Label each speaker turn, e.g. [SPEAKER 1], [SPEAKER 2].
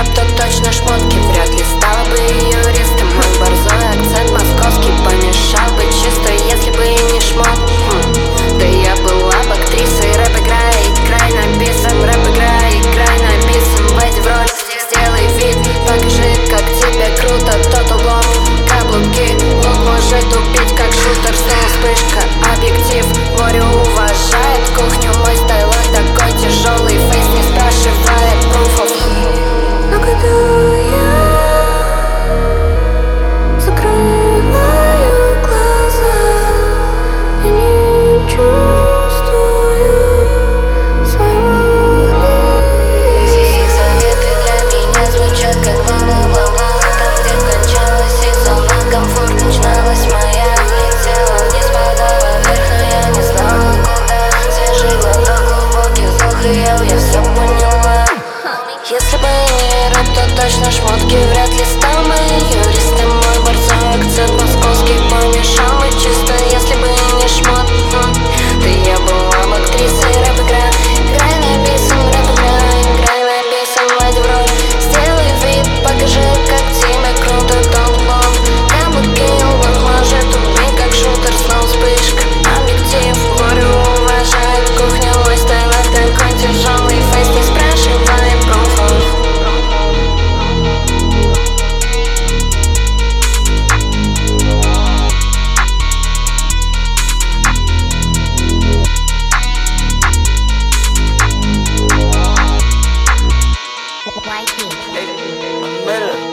[SPEAKER 1] рэп, то точно шмотки. Вряд ли стала бы юристом. Мой борзой акцент московский помешал бы чисто, если бы и не шмот. Да я была бы актрисой, рэп играй, играй на бисом. Рэп играй, играй на бисом. Войди в роль, сделай вид, покажи, как тебе круто. Тот углом, каблуки, лук может убить, как шутер. Снова вспышка, объектив, море уважает кухню. Мой стайлок такой тяжелый, фейс не спрашивает пруфов.
[SPEAKER 2] Но когда я закрываю глаза, я не чувствую своего
[SPEAKER 1] Их советы для меня звучат как бла-бла-бла-бла. Там, где кончалась их зона комфорт, начиналась моя. Летела вниз, падала вверх, но я не знала куда. Свежий глоток, глубокий вдох, и я все поняла. Если бы не рэп, то точно шмотки. Вряд ли стал бы юристом. Мой борзой акцент московский помешал бы чисто, если бы не шмот. Да я была бы актрисой, рэп играй, играй на бисом. Рэп играй, играй на бисом. Войди в роль, сделай вид, покажи, как тебе круто. Толбом, каблуки, лук может убить, как шутер. Снова вспышка, объектив, море уважает кухню. Мой стайлок такой тяжелый, фейс не спрашивай пруфов.
[SPEAKER 3] YT.